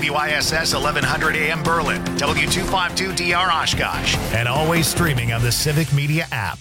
WISS 1100 AM Berlin, W252DR Oshkosh, and always streaming on the Civic Media app.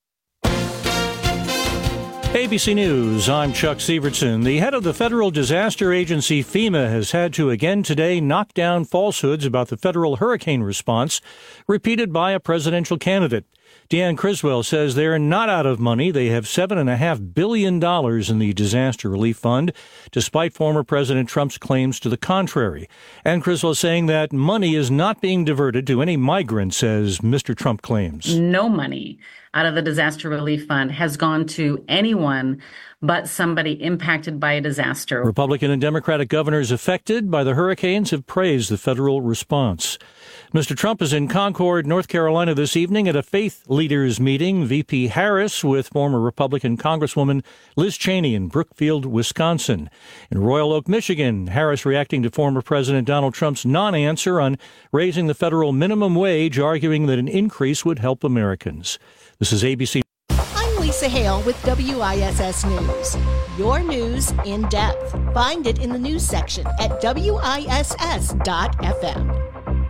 ABC News, I'm Chuck Sievertson. The head of the federal disaster agency FEMA has had to again today knock down falsehoods about the federal hurricane response repeated by a presidential candidate. Deanne Criswell says they're not out of money. They have $7.5 billion in the disaster relief fund, despite former President Trump's claims to the contrary. And Criswell saying that money is not being diverted to any migrants, as Mr. Trump claims. No money out of the disaster relief fund has gone to anyone but somebody impacted by a disaster. Republican and Democratic governors affected by the hurricanes have praised the federal response. Mr. Trump is in Concord, North Carolina this evening at a faith leaders meeting. VP Harris with former Republican Congresswoman Liz Cheney in Brookfield, Wisconsin. In Royal Oak, Michigan, Harris reacting to former President Donald Trump's non-answer on raising the federal minimum wage, arguing that an increase would help Americans. This is ABC. I'm Lisa Hale with WISS News. Your news in depth. Find it in the news section at WISS.FM.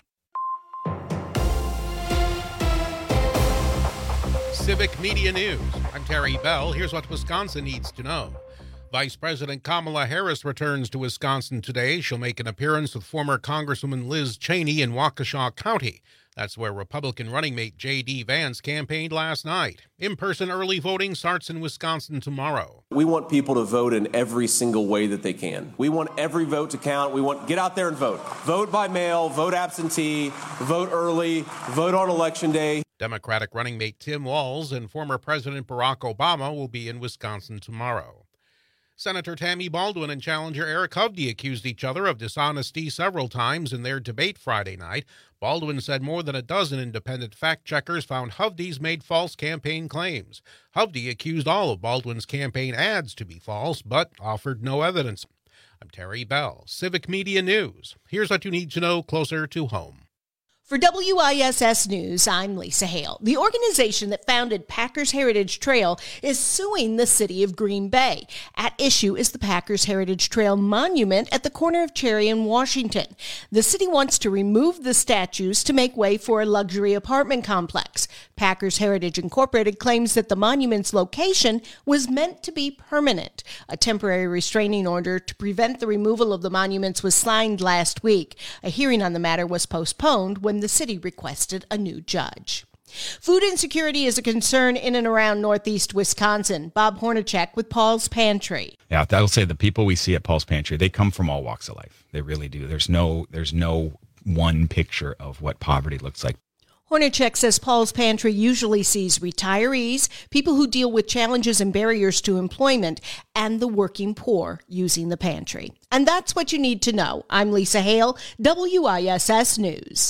Civic Media News. I'm Terry Bell. Here's what Wisconsin needs to know. Vice President Kamala Harris returns to Wisconsin today. She'll make an appearance with former Congresswoman Liz Cheney in Waukesha County. That's where Republican running mate J.D. Vance campaigned last night. In-person early voting starts in Wisconsin tomorrow. We want people to vote in every single way that they can. We want every vote to count. Get out there and vote. Vote by mail, vote absentee, vote early, vote on Election Day. Democratic running mate Tim Walz and former President Barack Obama will be in Wisconsin tomorrow. Senator Tammy Baldwin and challenger Eric Hovde accused each other of dishonesty several times in their debate Friday night. Baldwin said more than a dozen independent fact-checkers found Hovde's made false campaign claims. Hovde accused all of Baldwin's campaign ads to be false, but offered no evidence. I'm Terry Bell, Civic Media News. Here's what you need to know closer to home. For WISS News, I'm Lisa Hale. The organization that founded Packers Heritage Trail is suing the city of Green Bay. At issue is the Packers Heritage Trail monument at the corner of Cherry and Washington. The city wants to remove the statues to make way for a luxury apartment complex. Packers Heritage Incorporated claims that the monument's location was meant to be permanent. A temporary restraining order to prevent the removal of the monuments was signed last week. A hearing on the matter was postponed when the city requested a new judge. Food insecurity is a concern in and around northeast Wisconsin. Bob Hornacek with Paul's Pantry. Yeah, I'll say the people we see at Paul's Pantry, they come from all walks of life. They really do. There's no one picture of what poverty looks like. Hornacek says Paul's Pantry usually sees retirees, people who deal with challenges and barriers to employment, and the working poor using the pantry. And that's what you need to know. I'm Lisa Hale, WISS News.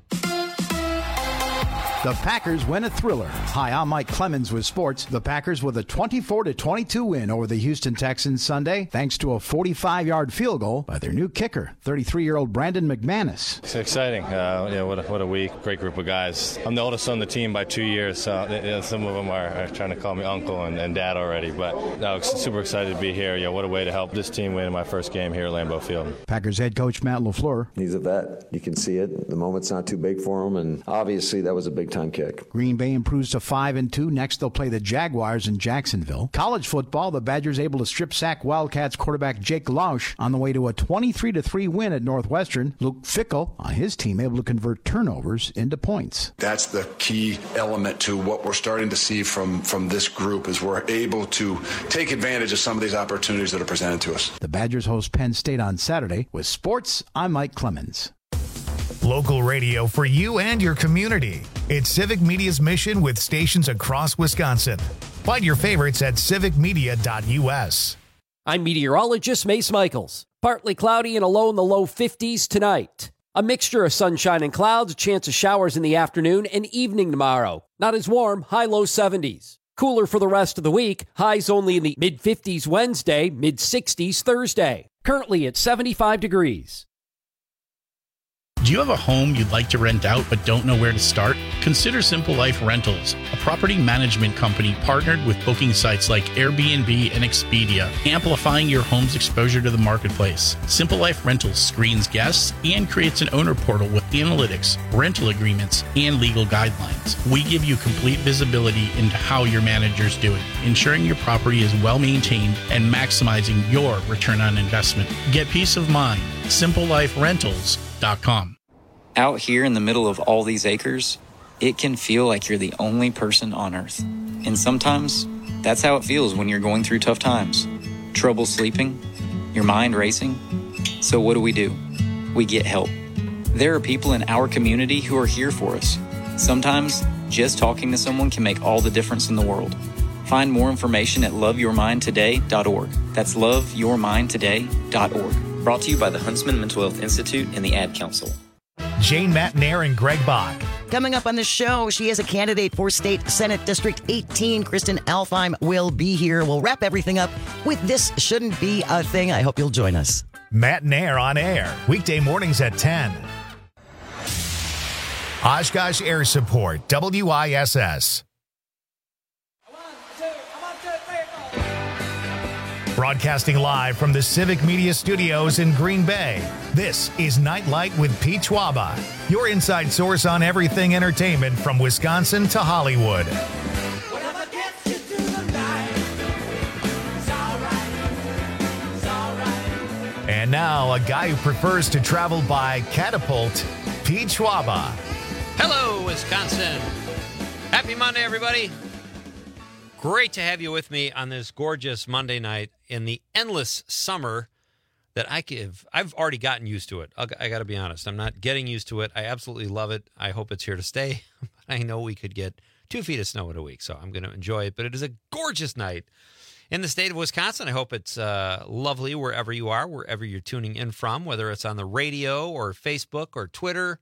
The Packers win a thriller. Hi, I'm Mike Clemens with sports. The Packers with a 24-22 win over the Houston Texans Sunday, thanks to a 45-yard field goal by their new kicker, 33-year-old Brandon McManus. It's exciting. What a week. Great group of guys. I'm the oldest on the team by 2 years, so some of them are trying to call me uncle and dad already. But no, super excited to be here. What a way to help this team win in my first game here at Lambeau Field. Packers head coach Matt LaFleur. He's a vet. You can see it. The moment's not too big for him, and obviously that was a big time kick. Green Bay improves to 5-2. Next, they'll play the Jaguars in Jacksonville. College football, the Badgers able to strip sack Wildcats quarterback Jake Lausch on the way to a 23-3 win at Northwestern. Luke Fickell on his team able to convert turnovers into points. That's the key element to what we're starting to see from this group is we're able to take advantage of some of these opportunities that are presented to us. The Badgers host Penn State on Saturday. With sports, I'm Mike Clemens. Local radio for you and your community. It's Civic Media's mission with stations across Wisconsin. Find your favorites at civicmedia.us. I'm meteorologist Mace Michaels. Partly cloudy and a low in the low 50s tonight. A mixture of sunshine and clouds, a chance of showers in the afternoon and evening tomorrow. Not as warm, high-low 70s. Cooler for the rest of the week, highs only in the mid-50s Wednesday, mid-60s Thursday. Currently at 75 degrees. Do you have a home you'd like to rent out but don't know where to start? Consider Simple Life Rentals, a property management company partnered with booking sites like Airbnb and Expedia, amplifying your home's exposure to the marketplace. Simple Life Rentals screens guests and creates an owner portal with analytics, rental agreements, and legal guidelines. We give you complete visibility into how your manager's doing, ensuring your property is well maintained and maximizing your return on investment. Get peace of mind. SimpleLifeRentals.com. Out here in the middle of all these acres, it can feel like you're the only person on Earth. And sometimes, that's how it feels when you're going through tough times. Trouble sleeping, your mind racing. So what do? We get help. There are people in our community who are here for us. Sometimes, just talking to someone can make all the difference in the world. Find more information at loveyourmindtoday.org. That's loveyourmindtoday.org. Brought to you by the Huntsman Mental Health Institute and the Ad Council. Jane Matnair and Greg Bach. Coming up on the show, she is a candidate for State Senate District 18. Kristen Alfheim will be here. We'll wrap everything up with This Shouldn't Be a Thing. I hope you'll join us. Matnair on air, weekday mornings at 10. Oshkosh Air Support, WISS. Broadcasting live from the Civic Media Studios in Green Bay, this is Nightlight with Pete Schwaba, your inside source on everything entertainment from Wisconsin to Hollywood. And now, a guy who prefers to travel by catapult, Pete Schwaba. Hello, Wisconsin. Happy Monday, everybody. Great to have you with me on this gorgeous Monday night in the endless summer that I've already gotten used to it. I got to be honest. I'm not getting used to it. I absolutely love it. I hope it's here to stay. I know we could get 2 feet of snow in a week, so I'm going to enjoy it. But it is a gorgeous night in the state of Wisconsin. I hope it's lovely wherever you are, wherever you're tuning in from, whether it's on the radio or Facebook or Twitter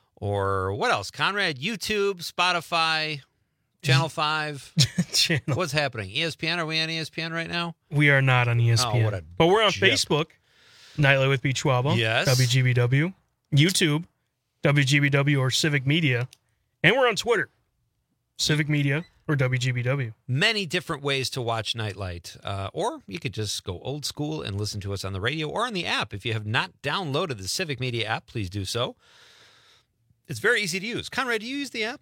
or what else? Conrad, YouTube, Spotify, Channel 5. What's happening? ESPN? Are we on ESPN right now? We are not on ESPN. Oh, but we're on Facebook, Nightlight with Pete Schwaba. Yes. WGBW. YouTube, WGBW or Civic Media. And we're on Twitter, Civic Media or WGBW. Many different ways to watch Nightlight. Or you could just go old school and listen to us on the radio or on the app. If you have not downloaded the Civic Media app, please do so. It's very easy to use. Conrad, do you use the app?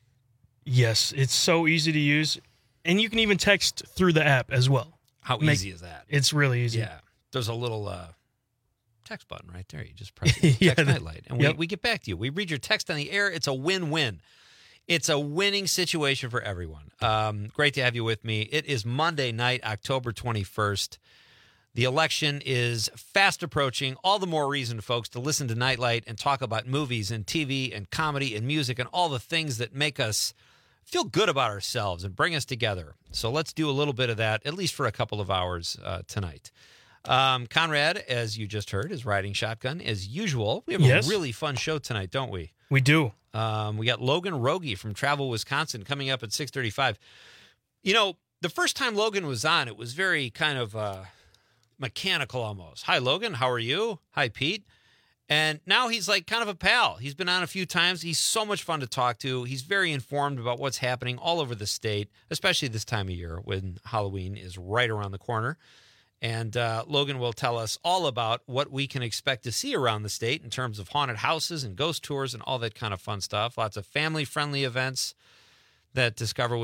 Yes, it's so easy to use. And you can even text through the app as well. How easy is that? It's really easy. Yeah. There's a little text button right there. You just press it. Text Nightlight. And we get back to you. We read your text on the air. It's a win-win. It's a winning situation for everyone. Great to have you with me. It is Monday night, October 21st. The election is fast approaching. All the more reason, folks, to listen to Nightlight and talk about movies and TV and comedy and music and all the things that make us feel good about ourselves and bring us together. So let's do a little bit of that, at least for a couple of hours tonight. Conrad, as you just heard, is riding shotgun as usual. We have a really fun show tonight, don't we? We do. We got Logan Rogie from Travel Wisconsin coming up at 6:35. You know, the first time Logan was on, it was very kind of mechanical almost. Hi, Logan. How are you? Hi, Pete. And now he's like kind of a pal. He's been on a few times. He's so much fun to talk to. He's very informed about what's happening all over the state, especially this time of year when Halloween is right around the corner. And Logan will tell us all about what we can expect to see around the state in terms of haunted houses and ghost tours and all that kind of fun stuff. Lots of family-friendly events that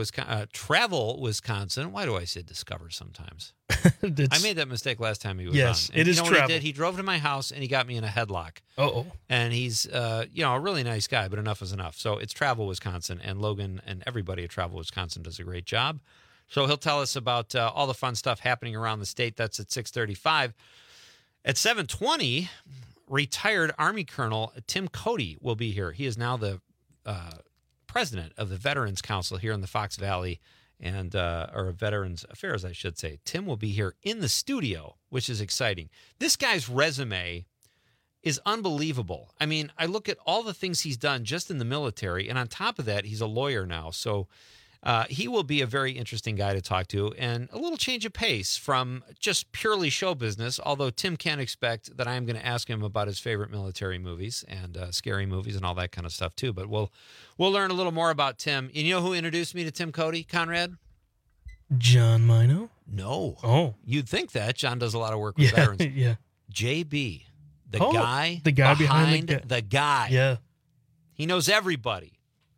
Travel Wisconsin. Why do I say Discover sometimes? I made that mistake last time he was on. Yes, it is Travel. Travel. What he did? He drove to my house and he got me in a headlock. Uh-oh. And he's, a really nice guy, but enough is enough. So it's Travel Wisconsin, and Logan and everybody at Travel Wisconsin does a great job. So he'll tell us about all the fun stuff happening around the state. That's at 6:35. At 7:20, retired Army Colonel Tim Cody will be here. He is now the president of the Veterans Council here in the Fox Valley, or Veterans Affairs, I should say. Tim will be here in the studio, which is exciting. This guy's resume is unbelievable. I mean, I look at all the things he's done just in the military, and on top of that, he's a lawyer now. So He will be a very interesting guy to talk to, and a little change of pace from just purely show business, although Tim can't expect that I'm going to ask him about his favorite military movies and scary movies and all that kind of stuff, too. But we'll learn a little more about Tim. And you know who introduced me to Tim Cody, Conrad? John Mino? No. Oh. You'd think that. John does a lot of work with veterans. Yeah. JB, the guy behind the guy. Yeah. He knows everybody.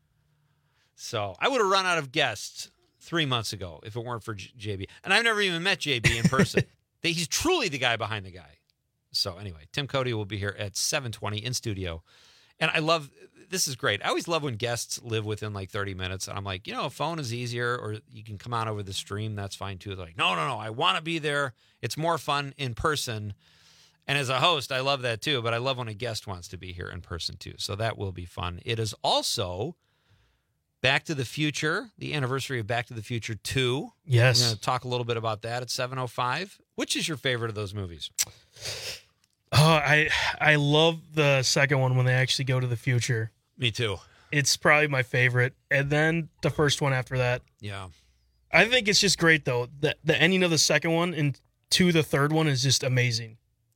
So I would have run out of guests 3 months ago if it weren't for JB. And I've never even met JB in person. He's truly the guy behind the guy. So anyway, Tim Cody will be here at 7:20 in studio. And I love, this is great. I always love when guests live within like 30 minutes. And I'm like, a phone is easier, or you can come on over the stream. That's fine too. They're like, no, I want to be there. It's more fun in person. And as a host, I love that too. But I love when a guest wants to be here in person too. So that will be fun. It is also Back to the Future, the anniversary of Back to the Future 2. Yes. We're going to talk a little bit about that at 7:05. Which is your favorite of those movies? Oh, I love the second one when they actually go to the future. Me too. It's probably my favorite. And then the first one after that. Yeah. I think it's just great, though. The ending of the second one and to the third one is just amazing.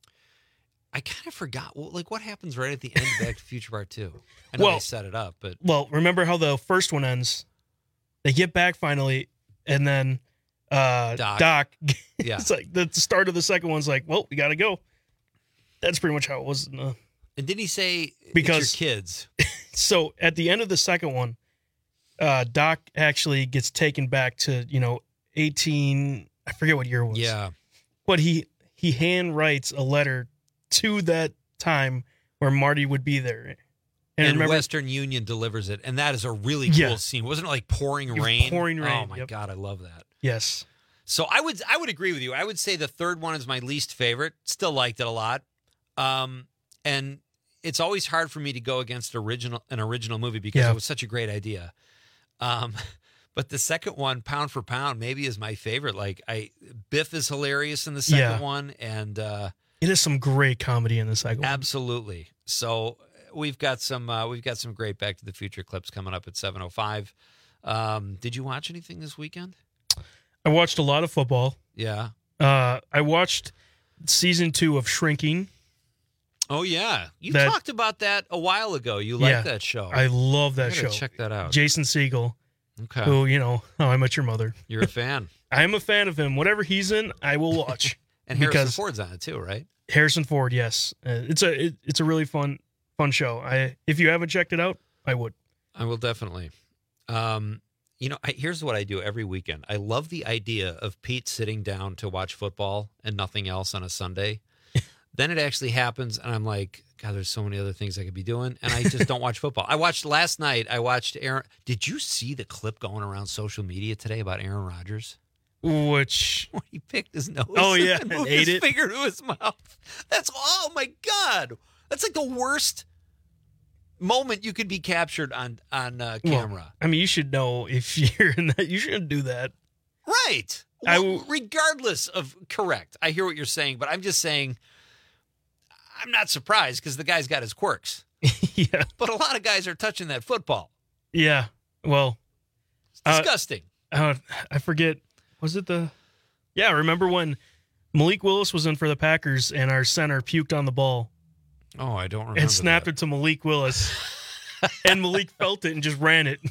I kind of forgot. What happens right at the end of Back to the Future Part 2? I know they set it up, but... Well, remember how the first one ends? They get back finally, and then Doc yeah. It's like the start of the second one's like, well, we got to go. That's pretty much how it was. And didn't he say, because it's your kids? So at the end of the second one, Doc actually gets taken back to, 18... I forget what year it was. Yeah. But he hand writes a letter to that time where Marty would be there. And remember, Western Union delivers it. And that is a really cool scene. Wasn't it like pouring rain? Pouring rain. Oh, my God. I love that. Yes. So I would agree with you. I would say the third one is my least favorite. Still liked it a lot. And it's always hard for me to go against an original movie because it was such a great idea. But the second one, pound for pound, maybe is my favorite. Biff is hilarious in the second one. And it is some great comedy in the second one. Absolutely. So we've got some great Back to the Future clips coming up at 7:05. Did you watch anything this weekend? I watched a lot of football. Yeah. I watched season 2 of Shrinking. Oh yeah, you talked about that a while ago. You like that show? I love that show. Check that out. Jason Segel. Okay. Who How I Met Your Mother. You're a fan. I'm a fan of him. Whatever he's in, I will watch. And Harrison Ford's on it too, right? Harrison Ford, yes. It's a really fun show. If you haven't checked it out, I would. I will definitely. Here's what I do every weekend. I love the idea of Pete sitting down to watch football and nothing else on a Sunday. Then it actually happens, and I'm like, God, there's so many other things I could be doing, and I just don't watch football. Last night, I watched Aaron. Did you see the clip going around social media today about Aaron Rodgers? Which? When he picked his nose. Oh, yeah, and moved ate his it. finger to his mouth. Oh, my God. That's like the worst moment you could be captured on camera. Well, I mean, you should know if you're in that. You shouldn't do that. Right. Regardless of correct. I hear what you're saying, but I'm just saying I'm not surprised because the guy's got his quirks. Yeah. But a lot of guys are touching that football. Yeah. Well, it's disgusting. I forget. Was it Yeah, remember when Malik Willis was in for the Packers and our center puked on the ball? Oh, I don't remember. And snapped it to Malik Willis. And Malik felt it and just ran it.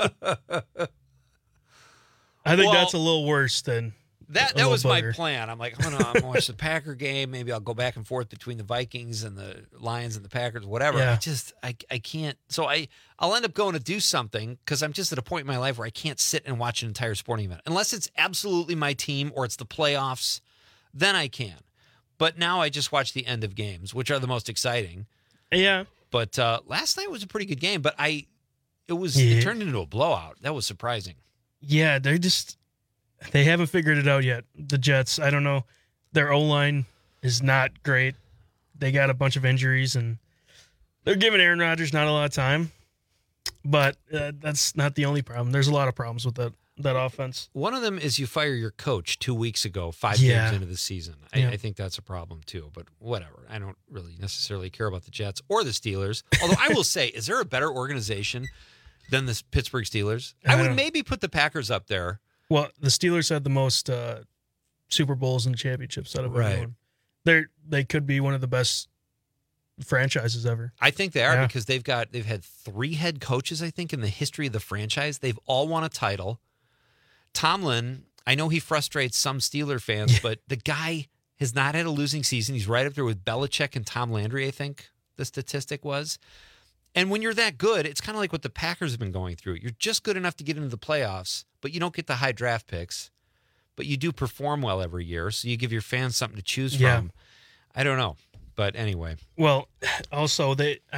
I think that's a little worse than that was my plan. I'm like, I'm gonna watch the Packer game. Maybe I'll go back and forth between the Vikings and the Lions and the Packers, whatever. Yeah. I can't. So I'll end up going to do something because I'm just at a point in my life where I can't sit and watch an entire sporting event unless it's absolutely my team or it's the playoffs. Then I can. But now I just watch the end of games, which are the most exciting. Yeah. But last night was a pretty good game, but it turned into a blowout. That was surprising. Yeah, they haven't figured it out yet. The Jets, I don't know. Their O-line is not great. They got a bunch of injuries, and they're giving Aaron Rodgers not a lot of time. But that's not the only problem. There's a lot of problems with that offense. One of them is you fire your coach 2 weeks ago, 5 games into the season. I think that's a problem too, but whatever. I don't really necessarily care about the Jets or the Steelers. Although I will say, is there a better organization Than the Pittsburgh Steelers? I would maybe put the Packers up there. Well, the Steelers had the most Super Bowls and championships out of everyone. They could be one of the best franchises ever. I think they are because they've had 3 head coaches, I think, in the history of the franchise. They've all won a title. Tomlin, I know he frustrates some Steeler fans, but the guy has not had a losing season. He's right up there with Belichick and Tom Landry, I think the statistic was. And when you're that good, it's kind of like what the Packers have been going through. You're just good enough to get into the playoffs, but you don't get the high draft picks. But you do perform well every year, so you give your fans something to choose from. I don't know. But anyway. Well, also,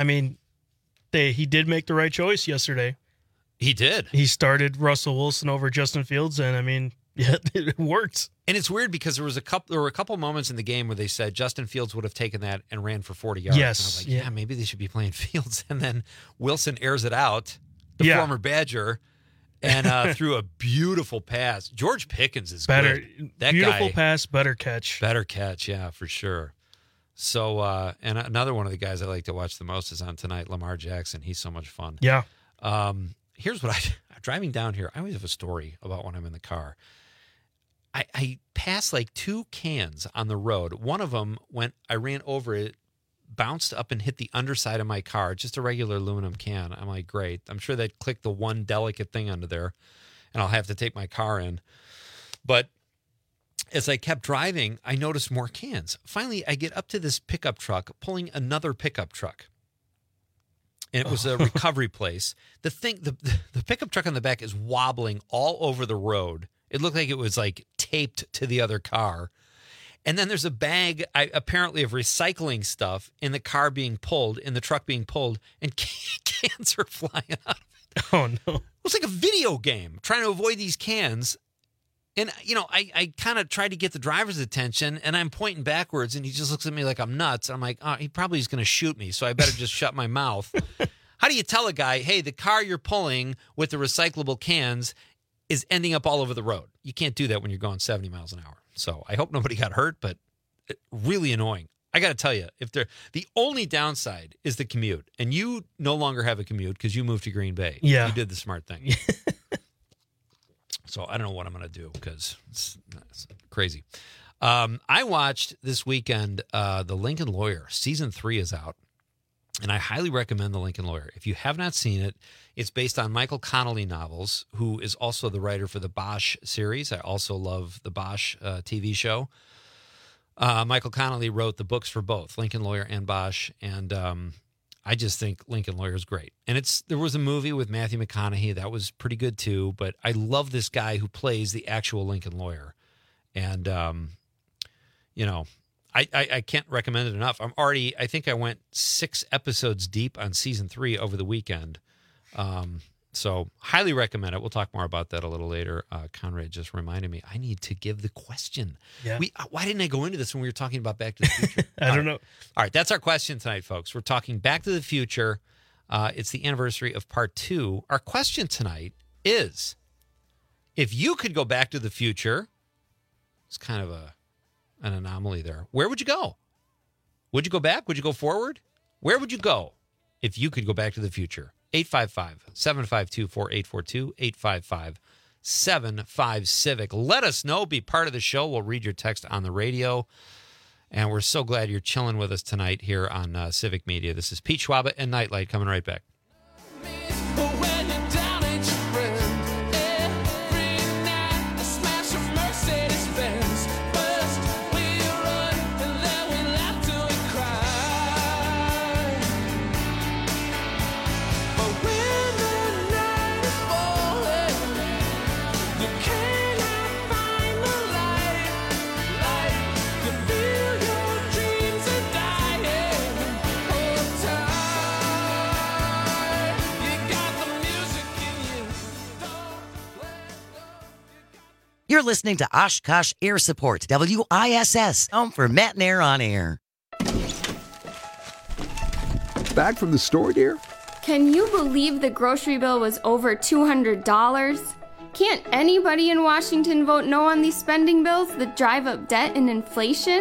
he did make the right choice yesterday. He did. He started Russell Wilson over Justin Fields, and it worked. And it's weird because there were a couple moments in the game where they said Justin Fields would have taken that and ran for 40 yards. Yes. And I was like, yeah, maybe they should be playing Fields. And then Wilson airs it out, the former Badger, and threw a beautiful pass. George Pickens is better. Good. That beautiful guy, pass, better catch. Better catch, yeah, for sure. So, and another one of the guys I like to watch the most is on tonight, Lamar Jackson. He's so much fun. Yeah. Here's what I'm driving down here. I always have a story about when I'm in the car. I passed like 2 cans on the road. One of them, I ran over it, bounced up and hit the underside of my car, just a regular aluminum can. I'm like, great. I'm sure they'd click the one delicate thing under there, and I'll have to take my car in. But as I kept driving, I noticed more cans. Finally, I get up to this pickup truck pulling another pickup truck. And it was a recovery place. The pickup truck on the back is wobbling all over the road. It looked like it was like taped to the other car. And then there's a bag, apparently, of recycling stuff in the car being pulled, in the truck being pulled, and cans are flying out of it. Oh, no. It was like a video game, trying to avoid these cans. And, I kind of tried to get the driver's attention, and I'm pointing backwards, and he just looks at me like I'm nuts. I'm like, oh, he probably is going to shoot me, so I better just shut my mouth. How do you tell a guy, hey, the car you're pulling with the recyclable cans is ending up all over the road? You can't do that when you're going 70 miles an hour. So I hope nobody got hurt, but really annoying. I got to tell you, the only downside is the commute, and you no longer have a commute because you moved to Green Bay. Yeah. You did the smart thing. So I don't know what I'm going to do because it's crazy. I watched this weekend The Lincoln Lawyer. Season 3 is out, and I highly recommend The Lincoln Lawyer. If you have not seen it, it's based on Michael Connelly novels, who is also the writer for the Bosch series. I also love the Bosch TV show. Michael Connelly wrote the books for both, Lincoln Lawyer and Bosch, and I just think Lincoln Lawyer is great. And there was a movie with Matthew McConaughey that was pretty good too, but I love this guy who plays the actual Lincoln Lawyer. And, I can't recommend it enough. I think I went 6 episodes deep on season 3 over the weekend. So highly recommend it. We'll talk more about that a little later. Conrad just reminded me, I need to give the question. Yeah. Why didn't I go into this when we were talking about Back to the Future? I don't know. All right, that's our question tonight, folks. We're talking Back to the Future. It's the anniversary of part 2. Our question tonight is, if you could go back to the future, it's kind of an anomaly there. Where would you go? Would you go back? Would you go forward? Where would you go if you could go back to the future? 855-752-4842, 855-75-CIVIC. Let us know. Be part of the show. We'll read your text on the radio. And we're so glad you're chilling with us tonight here on Civic Media. This is Pete Schwaba and Nightlight coming right back. You're listening to Oshkosh Air Support, WISS, home for Matt and Air on Air. Back from the store, dear? Can you believe the grocery bill was over $200? Can't anybody in Washington vote no on these spending bills that drive up debt and inflation?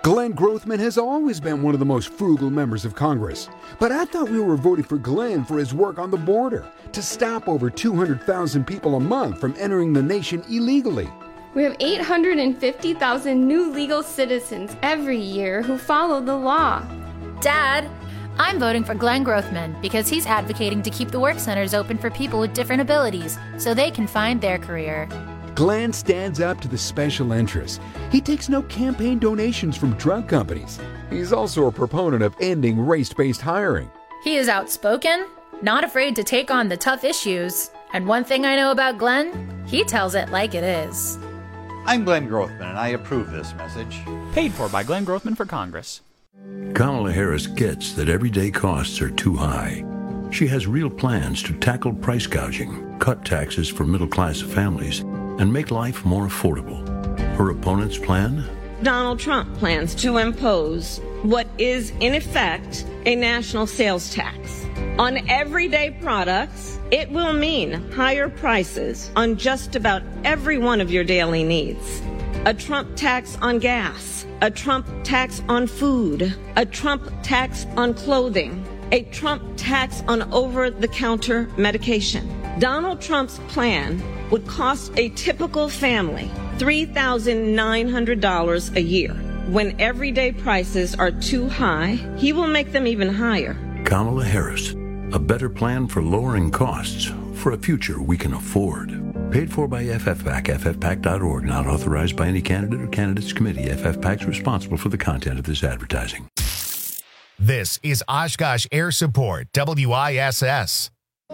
Glenn Grothman has always been one of the most frugal members of Congress. But I thought we were voting for Glenn for his work on the border to stop over 200,000 people a month from entering the nation illegally. We have 850,000 new legal citizens every year who follow the law. Dad, I'm voting for Glenn Grothman because he's advocating to keep the work centers open for people with different abilities so they can find their career. Glenn stands up to the special interests. He takes no campaign donations from drug companies. He's also a proponent of ending race-based hiring. He is outspoken, not afraid to take on the tough issues. And one thing I know about Glenn, he tells it like it is. I'm Glenn Grothman, and I approve this message. Paid for by Glenn Grothman for Congress. Kamala Harris gets that everyday costs are too high. She has real plans to tackle price gouging, cut taxes for middle-class families, and make life more affordable. Her opponent's plan? Donald Trump plans to impose what is, in effect, a national sales tax. On everyday products, it will mean higher prices on just about every one of your daily needs. A Trump tax on gas, a Trump tax on food, a Trump tax on clothing, a Trump tax on over-the-counter medication. Donald Trump's plan would cost a typical family $3,900 a year. When everyday prices are too high, he will make them even higher. Kamala Harris, a better plan for lowering costs for a future we can afford. Paid for by FFPAC, ffpac.org, not authorized by any candidate or candidates committee. FFPAC's responsible for the content of this advertising. This is Oshkosh Air Support, WISS.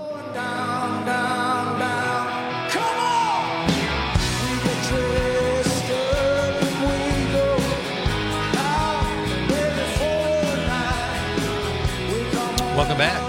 Welcome back.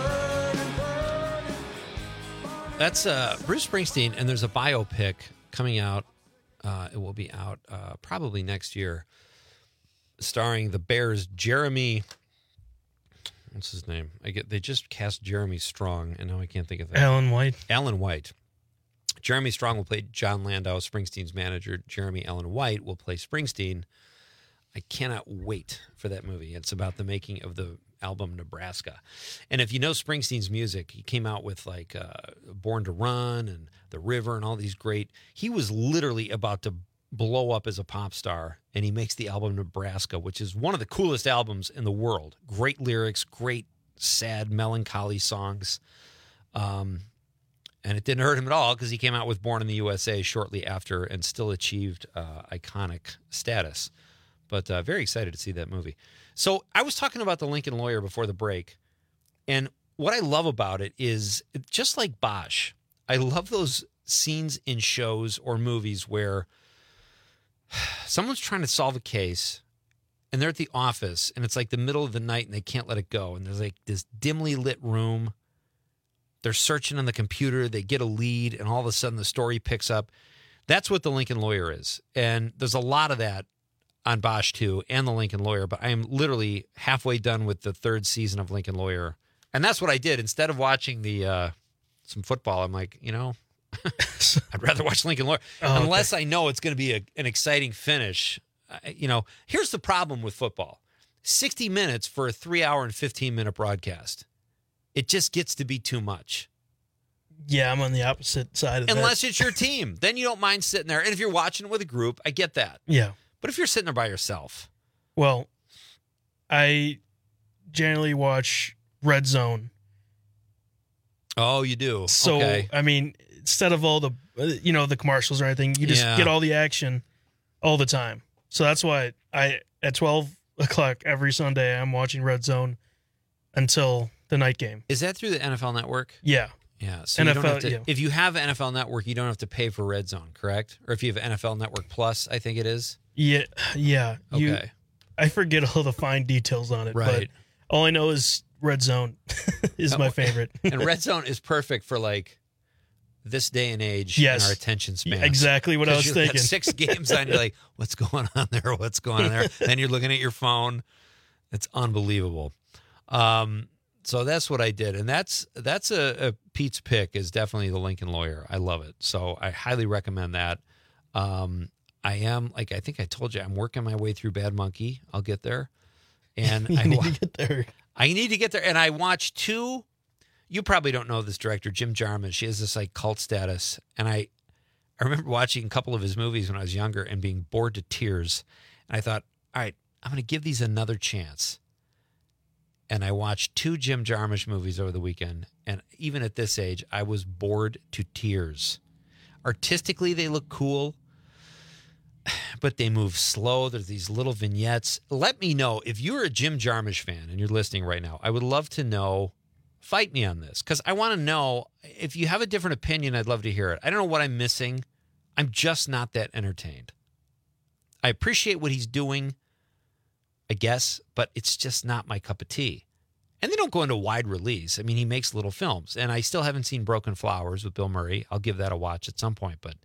That's Bruce Springsteen, and there's a biopic coming out. It will be out probably next year, starring the Bears' Jeremy. What's his name? They just cast Jeremy Strong, and now I can't think of that. Alan White. Alan White. Jeremy Strong will play John Landau, Springsteen's manager. Jeremy Allen White will play Springsteen. I cannot wait for that movie. It's about the making of the album Nebraska. And if you know Springsteen's music, he came out with like Born to Run and The River and all these great. He was literally about to blow up as a pop star, and he makes the album Nebraska, which is one of the coolest albums in the world. Great lyrics, great sad melancholy songs. And it didn't hurt him at all because he came out with Born in the USA shortly after and still achieved iconic status. But very excited to see that movie. So I was talking about The Lincoln Lawyer before the break, and what I love about it is, just like Bosch, I love those scenes in shows or movies where someone's trying to solve a case, and they're at the office, and it's like the middle of the night, and they can't let it go, and there's like this dimly lit room. They're searching on the computer, they get a lead, and all of a sudden the story picks up. That's what The Lincoln Lawyer is, and there's a lot of that on Bosch 2 and The Lincoln Lawyer, but I am literally halfway done with the third season of Lincoln Lawyer. And that's what I did. Instead of watching some football, I'm like, I'd rather watch Lincoln Lawyer. Unless I know it's going to be an exciting finish. Here's the problem with football. 60 minutes for a 3-hour and 15-minute broadcast. It just gets to be too much. Yeah, I'm on the opposite side of that. Unless it's your team. Then you don't mind sitting there. And if you're watching it with a group, I get that. Yeah. But if you're sitting there by yourself. Well, I generally watch Red Zone. Oh, you do? So, okay. I mean, instead of all the, the commercials or anything, you just get all the action all the time. So that's why at 12 o'clock every Sunday, I'm watching Red Zone until the night game. Is that through the NFL Network? Yeah. Yeah. So if you have NFL Network, you don't have to pay for Red Zone, correct? Or if you have NFL Network Plus, I think it is. Yeah. Okay. I forget all the fine details on it, right? But all I know is Red Zone is my favorite. And Red Zone is perfect for like this day and age and our attention span. Exactly what I was thinking. 6 games on, you're like, what's going on there? What's going on there? Then you're looking at your phone. It's unbelievable. So that's what I did. And that's a Pete's pick is definitely The Lincoln Lawyer. I love it. So I highly recommend that. I am, like I think I told you, I'm working my way through Bad Monkey. I'll get there. And I need to get there. I need to get there. And I watched two. You probably don't know this director, Jim Jarmusch. She has this like cult status. And I remember watching a couple of his movies when I was younger and being bored to tears. And I thought, all right, I'm going to give these another chance. And I watched two Jim Jarmusch movies over the weekend. And even at this age, I was bored to tears. Artistically, they look cool, but they move slow. There's these little vignettes. Let me know if you're a Jim Jarmusch fan and you're listening right now. I would love to know. Fight me on this, because I want to know if you have a different opinion. I'd love to hear it. I don't know what I'm missing. I'm just not that entertained. I appreciate what he's doing, I guess, but it's just not my cup of tea. And they don't go into wide release. I mean, he makes little films, and I still haven't seen Broken Flowers with Bill Murray. I'll give that a watch at some point, but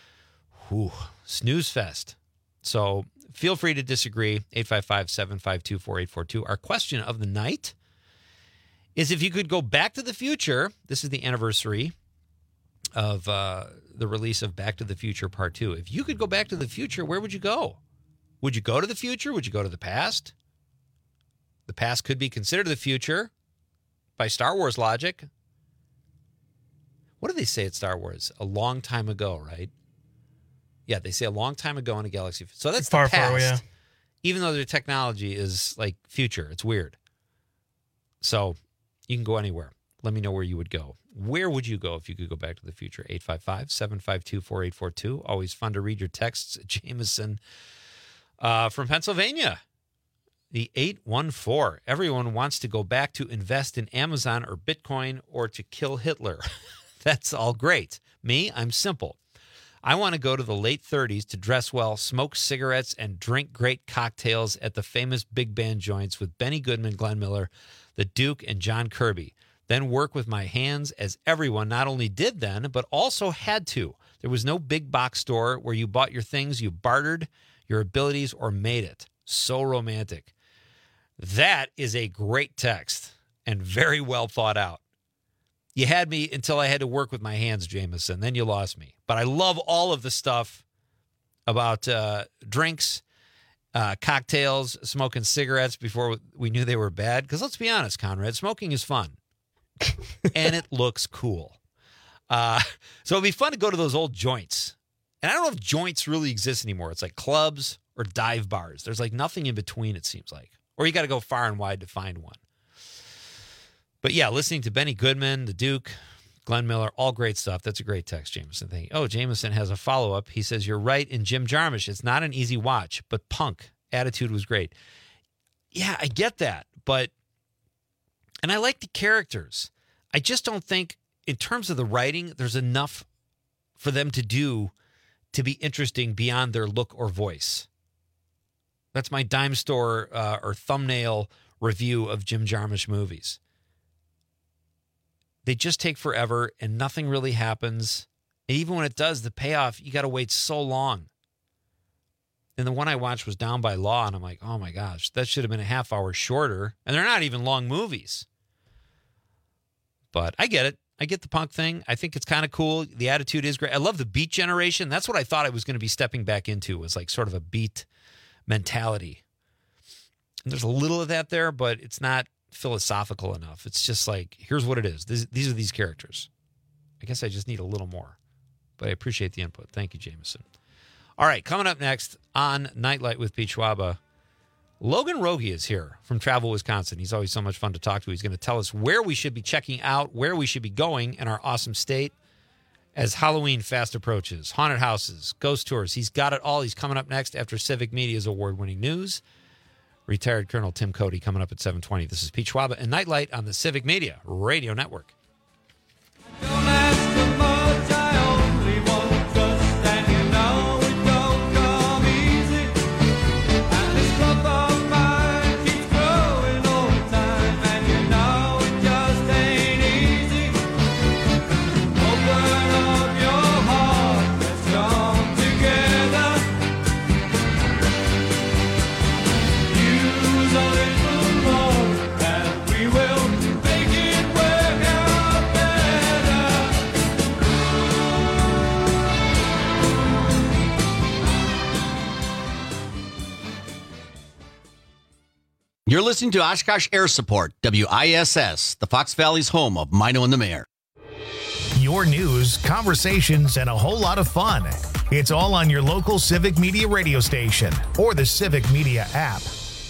snooze fest. So feel free to disagree. 855-752-4842. Our question of the night is, if you could go back to the future, this is the anniversary of the release of Back to the Future Part 2. If you could go back to the future, where would you go? Would you go to the future? Would you go to the past? The past could be considered the future by Star Wars logic. What do they say at Star Wars? A long time ago, right? Yeah, they say a long time ago in a galaxy. So that's far, the past. far away, yeah. Even though their technology is like future. It's weird. So you can go anywhere. Let me know where you would go. Where would you go if you could go back to the future? 855-752-4842. Always fun to read your texts. Jameson from Pennsylvania. The 814. Everyone wants to go back to invest in Amazon or Bitcoin or to kill Hitler. That's all great. Me, I'm simple. I want to go to the late 30s to dress well, smoke cigarettes, and drink great cocktails at the famous big band joints with Benny Goodman, Glenn Miller, the Duke, and John Kirby. Then work with my hands, as everyone not only did then, but also had to. There was no big box store where you bought your things, you bartered your abilities, or made it. So romantic. That is a great text and very well thought out. You had me until I had to work with my hands, Jameson. Then you lost me. But I love all of the stuff about drinks, cocktails, smoking cigarettes before we knew they were bad. Because let's be honest, Conrad, smoking is fun. And it looks cool. So it'd be fun to go to those old joints. And I don't know if joints really exist anymore. It's like clubs or dive bars. There's like nothing in between, it seems like. Or you got to go far and wide to find one. But yeah, listening to Benny Goodman, the Duke, Glenn Miller, all great stuff. That's a great text, Jameson. Thank you. Oh, Jameson has a follow-up. He says, you're right in Jim Jarmusch. It's not an easy watch, but Punk, attitude was great. Yeah, I get that. And I like the characters. I just don't think, in terms of the writing, there's enough for them to do to be interesting beyond their look or voice. That's my dime store or thumbnail review of Jim Jarmusch movies. They just take forever and nothing really happens. And even when it does, the payoff, you got to wait so long. And the one I watched was Down by Law, and I'm like, oh my gosh, that should have been a half hour shorter. And they're not even long movies. But I get it. I get the Punk thing. I think it's kind of cool. The attitude is great. I love the Beat generation. That's what I thought I was going to be stepping back into, was like sort of a Beat mentality. And there's a little of that there, but it's not philosophical enough. It's just like, here's what it is. These are these characters. I guess I just need a little more. But I appreciate the input. Thank you, Jameson. All right, coming up next on Nightlight with Pete Schwaba, Logan Rogie is here from Travel, Wisconsin. He's always so much fun to talk to. He's going to tell us where we should be checking out, where we should be going in our awesome state as Halloween fast approaches. Haunted houses, ghost tours. He's got it all. He's coming up next after Civic Media's award-winning news. Retired Colonel Tim Cody coming up at 7:20. This is Pete Schwaba and Nightlight on the Civic Media Radio Network. We will make it work out. You're listening to Oshkosh Air Support, WISS, the Fox Valley's home of Mino and the Mayor. Your news, conversations, and a whole lot of fun. It's all on your local Civic Media radio station or the Civic Media app.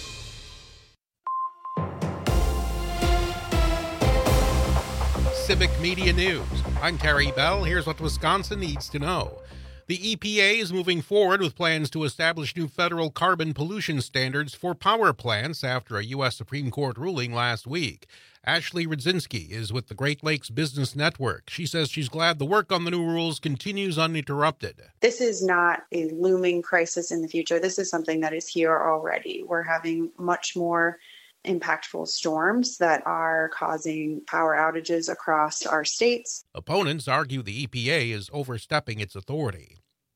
Civic Media News. I'm Terry Bell. Here's what Wisconsin needs to know. The EPA is moving forward with plans to establish new federal carbon pollution standards for power plants after a U.S. Supreme Court ruling last week. Ashley Rudzinski is with the Great Lakes Business Network. She says she's glad the work on the new rules continues uninterrupted. This is not a looming crisis in the future. This is something that is here already. We're having much more impactful storms that are causing power outages across our states. Opponents argue the EPA is overstepping its authority.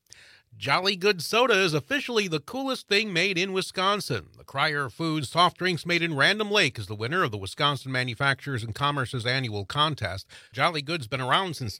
Jolly Good Soda is officially the coolest thing made in Wisconsin. The Cryer Foods soft drinks made in Random Lake is the winner of the Wisconsin Manufacturers and Commerce's annual contest. Jolly Good's been around since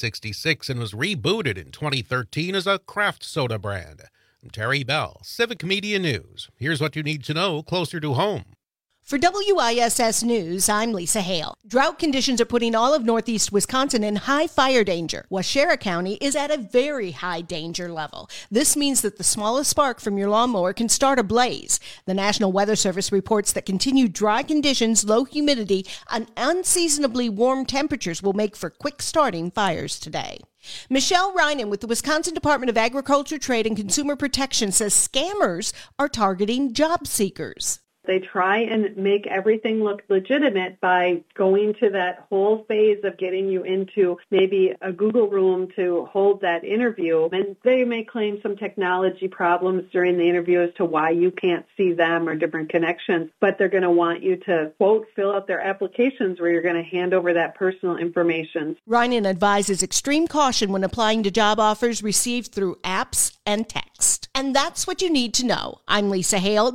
1966 and was rebooted in 2013 as a craft soda brand. I'm Terry Bell, Civic Media News. Here's what you need to know closer to home. For WISS News, I'm Lisa Hale. Drought conditions are putting all of northeast Wisconsin in high fire danger. Waushara County is at a very high danger level. This means that the smallest spark from your lawnmower can start a blaze. The National Weather Service reports that continued dry conditions, low humidity, and unseasonably warm temperatures will make for quick starting fires today. Michelle Reinen with the Wisconsin Department of Agriculture, Trade, and Consumer Protection says scammers are targeting job seekers. They try and make everything look legitimate by going to that whole phase of getting you into maybe a Google room to hold that interview. And they may claim some technology problems during the interview as to why you can't see them or different connections, but they're going to want you to, quote, fill out their applications where you're going to hand over that personal information. Reinen advises extreme caution when applying to job offers received through apps and text. And that's what you need to know. I'm Lisa Hale,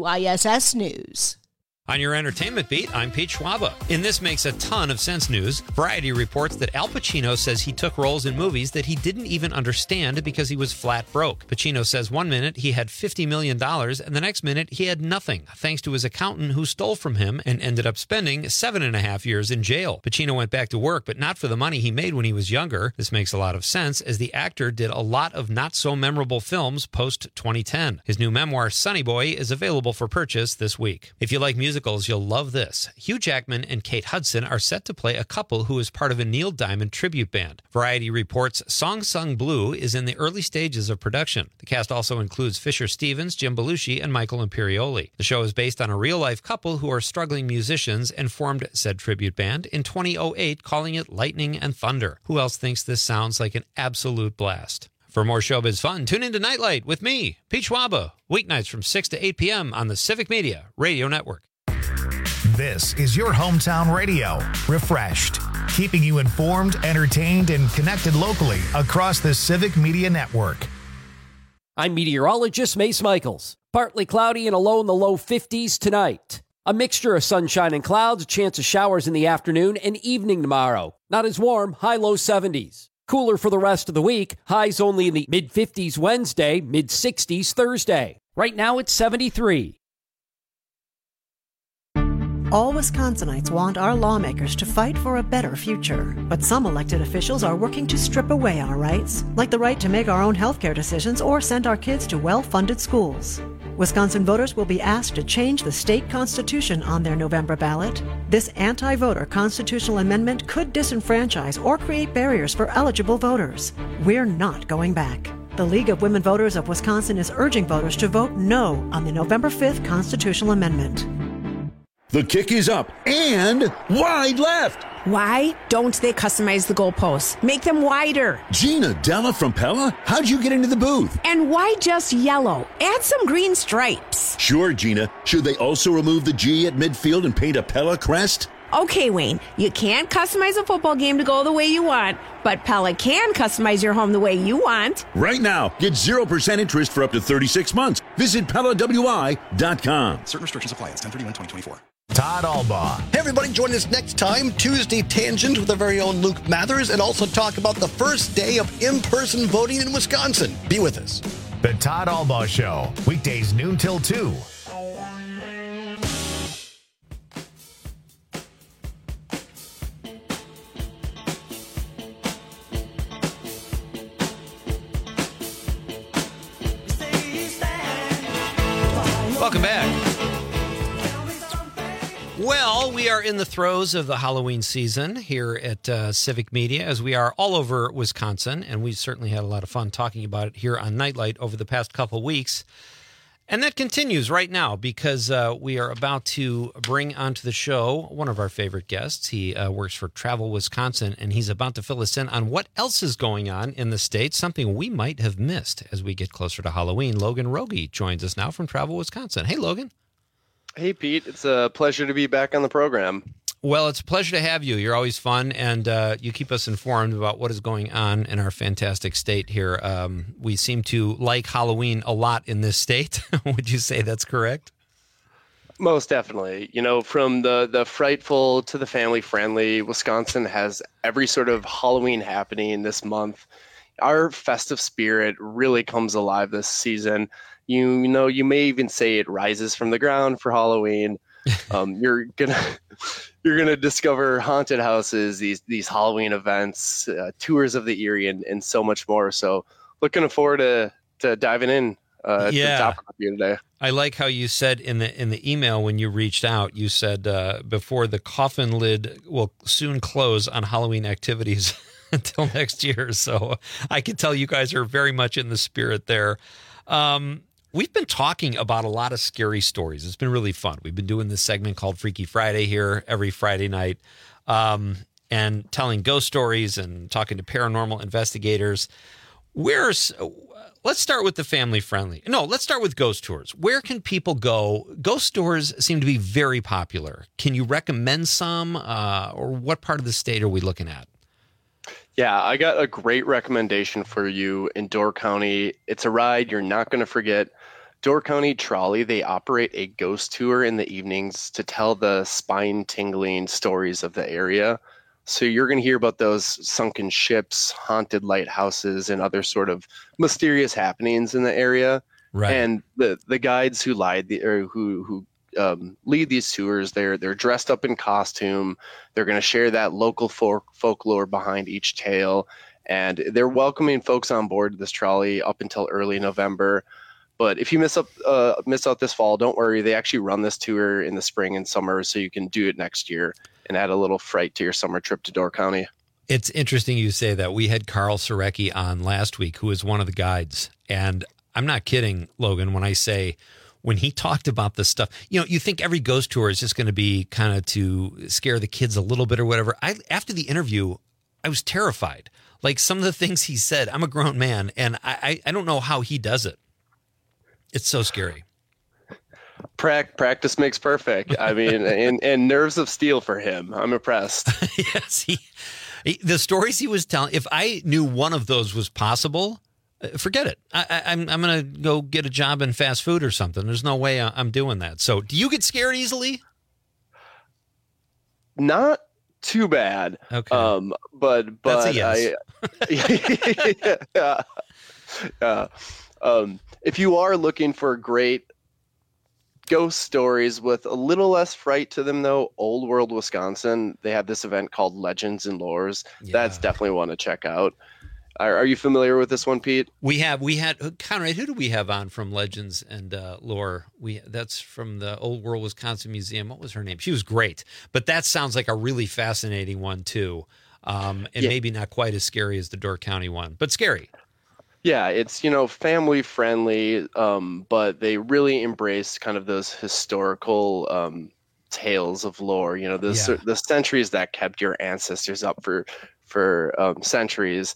WISS News. On your entertainment beat, I'm Pete Schwaba. In This Makes a Ton of Sense news, Variety reports that Al Pacino says he took roles in movies that he didn't even understand because he was flat broke. Pacino says one minute he had $50 million and the next minute he had nothing, thanks to his accountant who stole from him and ended up spending 7.5 years in jail. Pacino went back to work, but not for the money he made when he was younger. This makes a lot of sense, as the actor did a lot of not-so-memorable films post-2010. His new memoir, Sonny Boy, is available for purchase this week. If you like musicals, you'll love this. Hugh Jackman and Kate Hudson are set to play a couple who is part of a Neil Diamond tribute band. Variety reports Song Sung Blue is in the early stages of production. The cast also includes Fisher Stevens, Jim Belushi, and Michael Imperioli. The show is based on a real-life couple who are struggling musicians and formed said tribute band in 2008, calling it Lightning and Thunder. Who else thinks this sounds like an absolute blast? For more showbiz fun, tune into Nightlight with me, Pete Schwaba, weeknights from 6 to 8 p.m. on the Civic Media Radio Network. This is your hometown radio, refreshed, keeping you informed, entertained, and connected locally across the Civic Media Network. I'm meteorologist Mace Michaels. Partly cloudy and a low in the low 50s tonight. A mixture of sunshine and clouds, a chance of showers in the afternoon and evening tomorrow. Not as warm, high-low 70s. Cooler for the rest of the week, highs only in the mid-50s Wednesday, mid-60s Thursday. Right now it's 73. All Wisconsinites want our lawmakers to fight for a better future. But some elected officials are working to strip away our rights, like the right to make our own healthcare decisions or send our kids to well-funded schools. Wisconsin voters will be asked to change the state constitution on their November ballot. This anti-voter constitutional amendment could disenfranchise or create barriers for eligible voters. We're not going back. The League of Women Voters of Wisconsin is urging voters to vote no on the November 5th constitutional amendment. The kick is up and wide left. Why don't they customize the goalposts? Make them wider. Gina Della from Pella? How'd you get into the booth? And why just yellow? Add some green stripes. Sure, Gina. Should they also remove the G at midfield and paint a Pella crest? Okay, Wayne, you can't customize a football game to go the way you want, but Pella can customize your home the way you want. Right now, get 0% interest for up to 36 months. Visit PellaWI.com. Certain restrictions apply. It's 10/31/2024. Todd Albaugh. Hey, everybody, join us next time, Tuesday Tangent with our very own Luke Mathers, and also talk about the first day of in-person voting in Wisconsin. Be with us. The Todd Albaugh Show, weekdays noon till 2. are in the throes of the Halloween season here at Civic Media, as we are all over Wisconsin, and we certainly had a lot of fun talking about it here on Nightlight over the past couple weeks. And that continues right now because we are about to bring onto the show one of our favorite guests. He works for Travel Wisconsin, and he's about to fill us in on what else is going on in the state, something we might have missed as we get closer to Halloween. Logan Rogie joins us now from Travel Wisconsin. Hey, Logan. Hey, Pete. It's a pleasure to be back on the program. Well, it's a pleasure to have you. You're always fun, and you keep us informed about what is going on in our fantastic state here. We seem to like Halloween a lot in this state. Would you say that's correct? Most definitely. You know, from the frightful to the family-friendly, Wisconsin has every sort of Halloween happening this month. Our festive spirit really comes alive this season. You know, you may even say it rises from the ground for Halloween. You're gonna discover haunted houses, these Halloween events, tours of the Erie, and so much more. So, looking forward to diving in to the topic with you today. I like how you said in the email when you reached out, you said before the coffin lid will soon close on Halloween activities until next year. So I can tell you guys are very much in the spirit there. We've been talking about a lot of scary stories. It's been really fun. We've been doing this segment called Freaky Friday here every Friday night, and telling ghost stories and talking to paranormal investigators. Let's start with the family-friendly. No, let's start with ghost tours. Where can people go? Ghost tours seem to be very popular. Can you recommend some, or what part of the state are we looking at? Yeah, I got a great recommendation for you in Door County. It's a ride you're not going to forget. Door County Trolley, they operate a ghost tour in the evenings to tell the spine-tingling stories of the area. So you're going to hear about those sunken ships, haunted lighthouses, and other sort of mysterious happenings in the area. Right. And the guides who lead these tours, they're dressed up in costume. They're going to share that local folklore behind each tale, and they're welcoming folks on board this trolley up until early November. But if you miss out this fall, don't worry. They actually run this tour in the spring and summer, so you can do it next year and add a little fright to your summer trip to Door County. It's interesting you say that. We had Carl Surecki on last week, who is one of the guides, and I'm not kidding, Logan, when I say when he talked about this stuff, you know, you think every ghost tour is just going to be kind of to scare the kids a little bit or whatever. After the interview, I was terrified. Like some of the things he said, I'm a grown man, and I don't know how he does it. It's so scary. Practice makes perfect. I mean, and nerves of steel for him. I'm impressed. Yes, the stories he was telling, if I knew one of those was possible, forget it. I'm going to go get a job in fast food or something. There's no way I'm doing that. So do you get scared easily? Not too bad. Okay. But that's a yes. If you are looking for great ghost stories with a little less fright to them, though, Old World Wisconsin, they have this event called Legends and Lores. Yeah. That's definitely one to check out. Are you familiar with this one, Pete? We had Conrad. Who do we have on from Legends and Lore? That's from the Old World Wisconsin Museum. What was her name? She was great, but that sounds like a really fascinating one too, maybe not quite as scary as the Door County one, but scary. Yeah, it's, family friendly, but they really embrace kind of those historical tales of lore. The centuries that kept your ancestors up for centuries.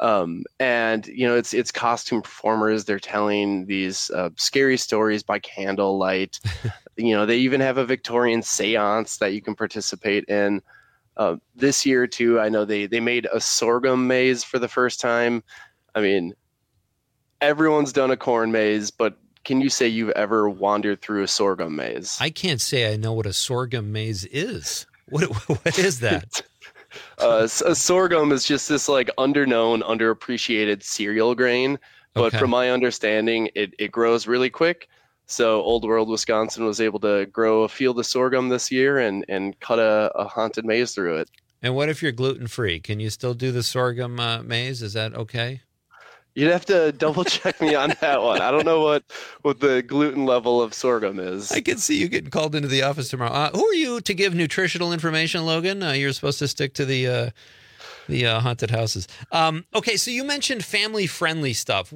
It's costume performers. They're telling these scary stories by candlelight. They even have a Victorian seance that you can participate in. This year too, I know they made a sorghum maze for the first time. I mean, everyone's done a corn maze, but can you say you've ever wandered through a sorghum maze? I can't say I know what a sorghum maze is. What is that? A sorghum is just this like underappreciated cereal grain, but from my understanding, it grows really quick. So Old World Wisconsin was able to grow a field of sorghum this year and cut a haunted maze through it. And what if you're gluten-free? Can you still do the sorghum maze? Is that okay? You'd have to double check me on that one. I don't know what the gluten level of sorghum is. I can see you getting called into the office tomorrow. Who are you to give nutritional information, Logan? You're supposed to stick to the haunted houses. Okay, so you mentioned family-friendly stuff.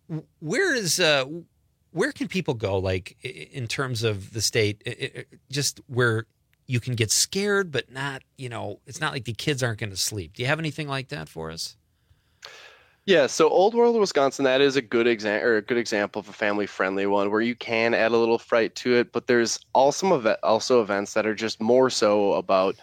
Where can people go, like, in terms of the state, just where you can get scared, but not, it's not like the kids aren't going to sleep. Do you have anything like that for us? Yeah, so Old World, Wisconsin, that is a good example of a family-friendly one where you can add a little fright to it, but there's also events that are just more so about,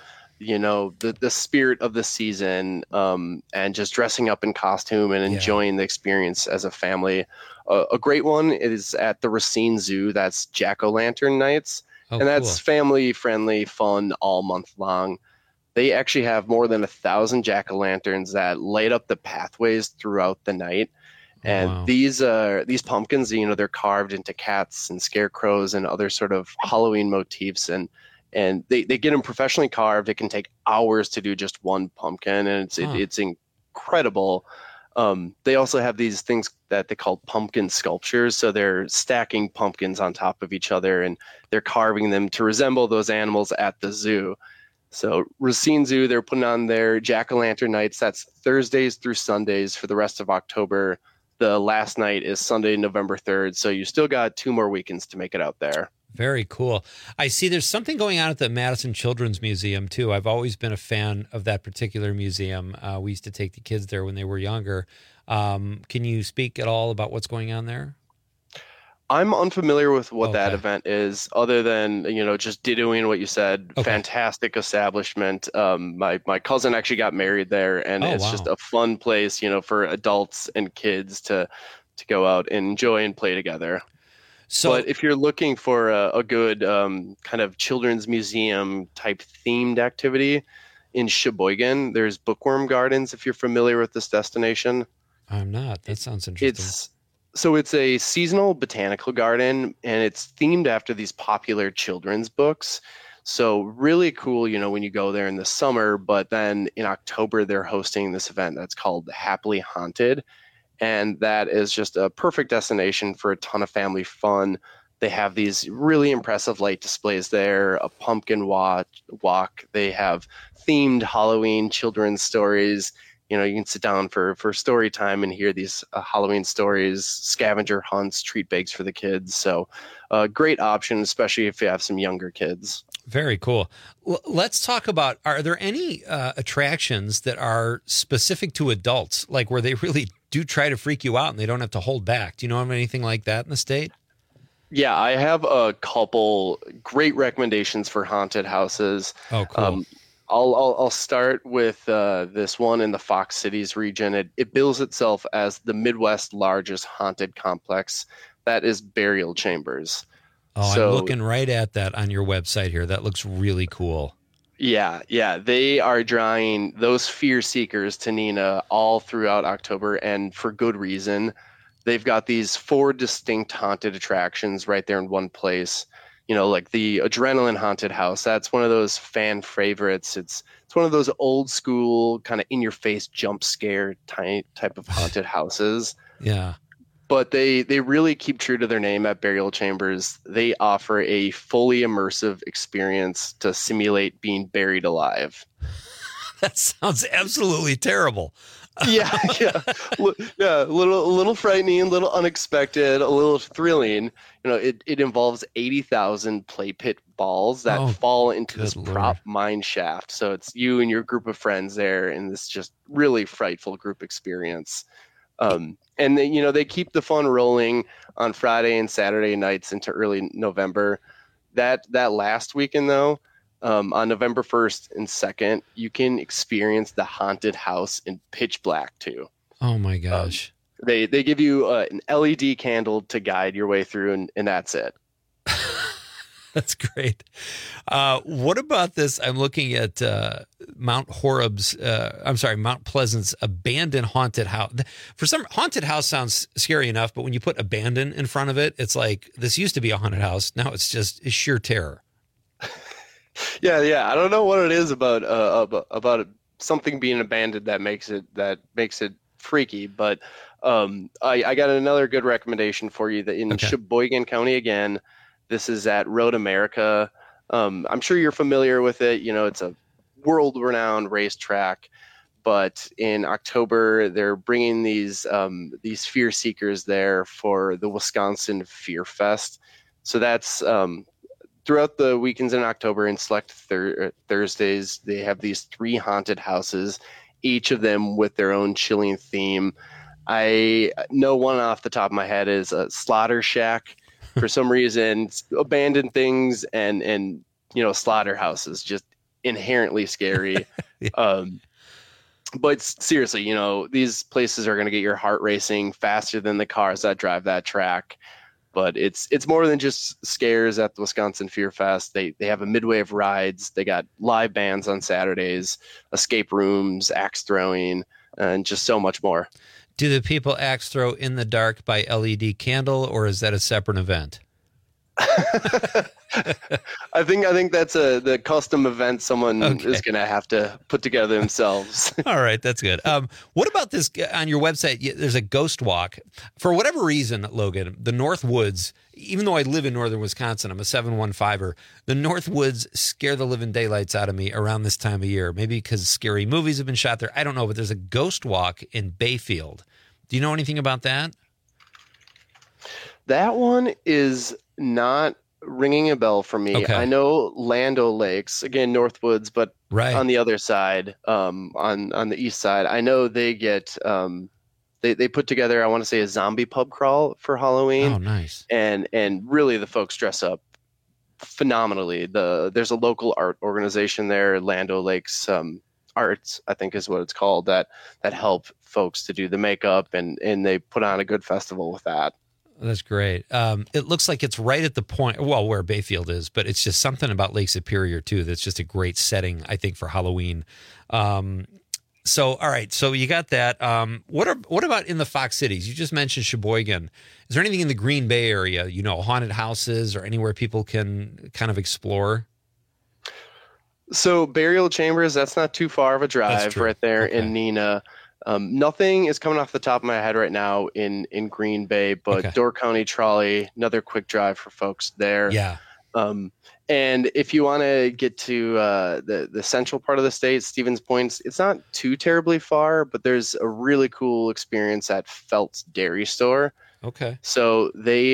the spirit of the season, and just dressing up in costume and enjoying the experience as a family. A great one is at the Racine Zoo. That's Jack-o'-lantern nights, and that's family-friendly fun all month long. They actually have more than 1,000 jack-o'-lanterns that light up the pathways throughout the night. And these pumpkins, they're carved into cats and scarecrows and other sort of Halloween motifs. And they get them professionally carved. It can take hours to do just one pumpkin, and it's incredible. They also have these things that they call pumpkin sculptures. So they're stacking pumpkins on top of each other, and they're carving them to resemble those animals at the zoo. So Racine Zoo, they're putting on their jack-o'-lantern nights. That's Thursdays through Sundays for the rest of October. The last night is Sunday, November 3rd. So you still got 2 more weekends to make it out there. Very cool. I see there's something going on at the Madison Children's Museum, too. I've always been a fan of that particular museum. We used to take the kids there when they were younger. Can you speak at all about what's going on there? I'm unfamiliar with what that event is, other than, just doing what you said. Okay. Fantastic establishment. My cousin actually got married there, and it's just a fun place, for adults and kids to go out and enjoy and play together. But if you're looking for a good kind of children's museum type themed activity in Sheboygan, there's Bookworm Gardens, if you're familiar with this destination. I'm not. That sounds interesting. It's a seasonal botanical garden, and it's themed after these popular children's books. So really cool, when you go there in the summer, but then in October, they're hosting this event that's called Happily Haunted. And that is just a perfect destination for a ton of family fun. They have these really impressive light displays there, a pumpkin walk. They have themed Halloween children's stories. You can sit down for story time and hear these Halloween stories, scavenger hunts, treat bags for the kids. So great option, especially if you have some younger kids. Very cool. Let's talk about, are there any attractions that are specific to adults, like where they really do try to freak you out and they don't have to hold back? Do you know of anything like that in the state? Yeah, I have a couple great recommendations for haunted houses. Oh, cool. I'll start with this one in the Fox Cities region. It bills itself as the Midwest's largest haunted complex. That is Burial Chambers. Oh, I'm looking right at that on your website here. That looks really cool. Yeah. They are drawing those fear seekers to Neenah all throughout October, and for good reason. They've got these 4 distinct haunted attractions right there in one place. Like the Adrenaline Haunted House. That's one of those fan favorites. It's one of those old school kind of in your face jump scare type of haunted houses. Yeah. But they really keep true to their name at Burial Chambers. They offer a fully immersive experience to simulate being buried alive. That sounds absolutely terrible. Yeah. A little frightening, a little unexpected, a little thrilling. It involves 80,000 play pit balls that fall into this prop mine shaft. So it's you and your group of friends there in this just really frightful group experience. And then, they keep the fun rolling on Friday and Saturday nights into early November. That last weekend, though, on November 1st and 2nd, you can experience the haunted house in pitch black, too. Oh, my gosh. They give you an LED candle to guide your way through, and that's it. That's great. What about this? I'm looking at Mount Pleasant's abandoned haunted house. For some, haunted house sounds scary enough, but when you put abandoned in front of it, it's like, this used to be a haunted house. Now it's sheer terror. Yeah. I don't know what it is about something being abandoned that makes it freaky, but I got another good recommendation for you. That in Sheboygan County again, this is at Road America. I'm sure you're familiar with it. You know, it's a world-renowned racetrack. But in October, they're bringing these fear seekers there for the Wisconsin Fear Fest. So that's throughout the weekends in October and select Thursdays. They have these 3 haunted houses, each of them with their own chilling theme. I know one off the top of my head is a Slaughter Shack. For some reason, abandoned things and slaughterhouses, just inherently scary. But seriously, these places are going to get your heart racing faster than the cars that drive that track. But it's more than just scares at the Wisconsin Fear Fest. They have a midway of rides. They got live bands on Saturdays, escape rooms, axe throwing, and just so much more. Do the people axe throw in the dark by LED candle, or is that a separate event? I think that's the custom event someone is going to have to put together themselves. All right, that's good. What about this on your website? There's a ghost walk. For whatever reason, Logan, the North Woods, even though I live in northern Wisconsin, I'm a 715er, the North Woods scare the living daylights out of me around this time of year. Maybe because scary movies have been shot there. I don't know, but there's a ghost walk in Bayfield. Do you know anything about that? That one is not ringing a bell for me. Okay. I know Land O'Lakes, again, Northwoods, but on the other side, on the east side, I know they get they put together, I want to say, a zombie pub crawl for Halloween. Oh, nice. And really the folks dress up phenomenally. There's a local art organization there, Land O'Lakes Arts, I think is what it's called, that help folks to do the makeup, and they put on a good festival with that. That's great. It looks like it's right at the point, where Bayfield is, but it's just something about Lake Superior, too, that's just a great setting, I think, for Halloween. So, all right, so you got that. What about in the Fox Cities? You just mentioned Sheboygan. Is there anything in the Green Bay area, haunted houses or anywhere people can kind of explore? So Burial Chambers, that's not too far of a drive right there in Neenah. Nothing is coming off the top of my head right now in Green Bay, but Door County Trolley, another quick drive for folks there. Yeah. And if you want to get to the central part of the state, Stevens Point, it's not too terribly far, but there's a really cool experience at Felt's Dairy Store. Okay. So they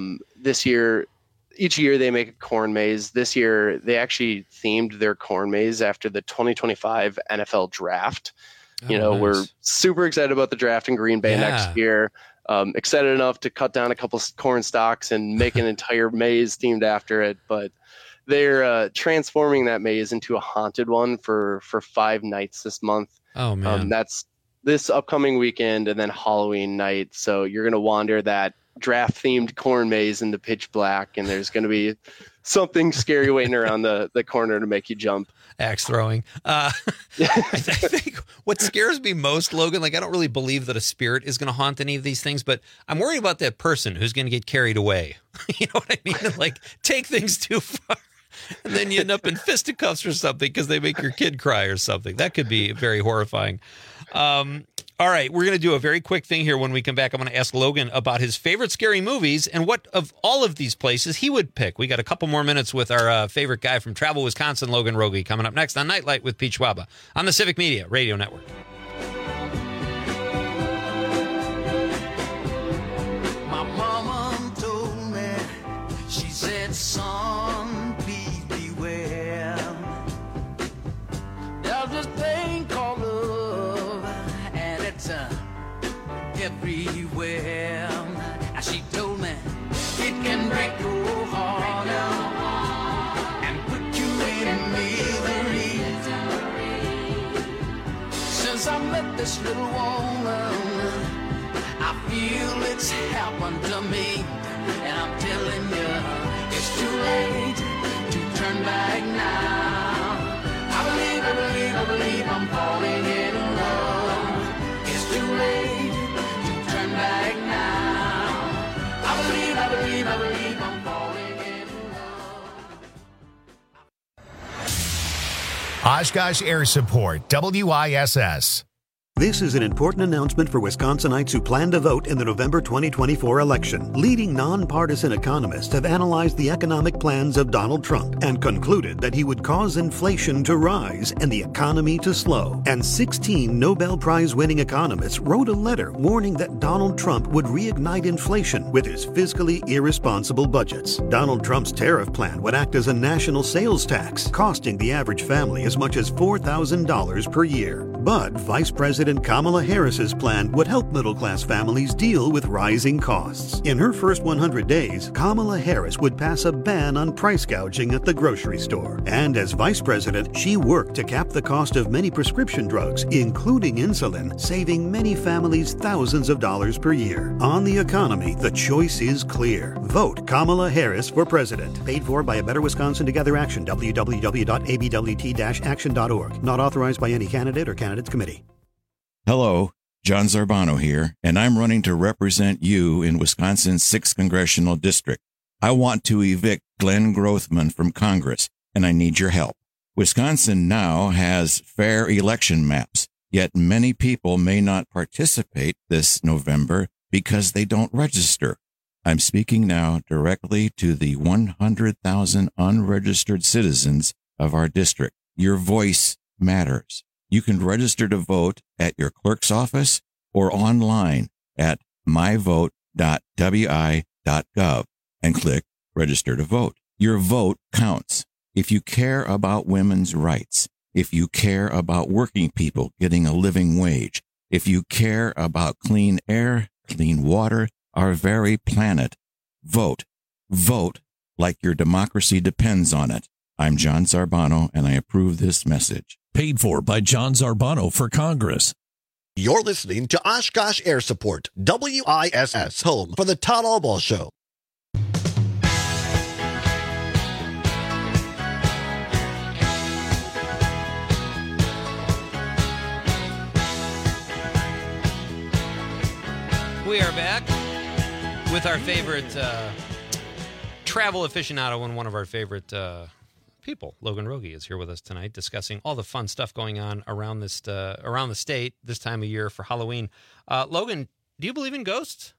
each year they make a corn maze. This year they actually themed their corn maze after the 2025 NFL draft. Nice. We're super excited about the draft in Green Bay next year. Excited enough to cut down a couple corn stalks and make an entire maze themed after it. But they're transforming that maze into a haunted one for 5 nights this month. Oh, man. That's this upcoming weekend and then Halloween night. So you're going to wander that draft-themed corn maze into pitch black, and there's going to be something scary waiting around the corner to make you jump. Axe throwing. I think what scares me most, Logan, I don't really believe that a spirit is going to haunt any of these things, but I'm worried about that person who's going to get carried away. You know what I mean? Take things too far, and then you end up in fisticuffs or something because they make your kid cry or something. That could be very horrifying. All right, we're going to do a very quick thing here. When we come back, I'm going to ask Logan about his favorite scary movies and what of all of these places he would pick. We got a couple more minutes with our favorite guy from Travel Wisconsin, Logan Rogie, coming up next on Nightlight with Pete Schwaba on the Civic Media Radio Network. My mama told me, she said, son, please beware. There's this thing called love, and it's everywhere. And she told me it can break your heart and put you in misery. Since I met this little woman, I feel it's happened to me. And I'm telling you, it's too late to turn back now. I believe I'm falling in love. It's too late to turn back now. I believe I'm falling in love. Oshkosh Air Support, WISS. This is an important announcement for Wisconsinites who plan to vote in the November 2024 election. Leading nonpartisan economists have analyzed the economic plans of Donald Trump and concluded that he would cause inflation to rise and the economy to slow. And 16 Nobel Prize-winning economists wrote a letter warning that Donald Trump would reignite inflation with his fiscally irresponsible budgets. Donald Trump's tariff plan would act as a national sales tax, costing the average family as much as $4,000 per year. But Vice President Kamala Harris's plan would help middle-class families deal with rising costs. In her first 100 days, Kamala Harris would pass a ban on price gouging at the grocery store. And as vice president, she worked to cap the cost of many prescription drugs, including insulin, saving many families thousands of dollars per year. On the economy, the choice is clear. Vote Kamala Harris for president. Paid for by A Better Wisconsin Together Action, www.abwt-action.org. Not authorized by any candidate or candidates committee. Hello, John Zarbano here, and I'm running to represent you in Wisconsin's 6th Congressional District. I want to evict Glenn Grothman from Congress, and I need your help. Wisconsin now has fair election maps, yet many people may not participate this November because they don't register. I'm speaking now directly to the 100,000 unregistered citizens of our district. Your voice matters. You can register to vote at your clerk's office or online at myvote.wi.gov and click Register to Vote. Your vote counts. If you care about women's rights, if you care about working people getting a living wage, if you care about clean air, clean water, our very planet, vote. Vote like your democracy depends on it. I'm John Zarbano, and I approve this message. Paid for by John Zarbano for Congress. You're listening to Oshkosh Air Support, WISS, home for the Todd Albaugh Show. We are back with our favorite travel aficionado and one of our favorite people. Logan Rogie is here with us tonight discussing all the fun stuff going on around this around the state this time of year for Halloween. Logan, do you believe in ghosts?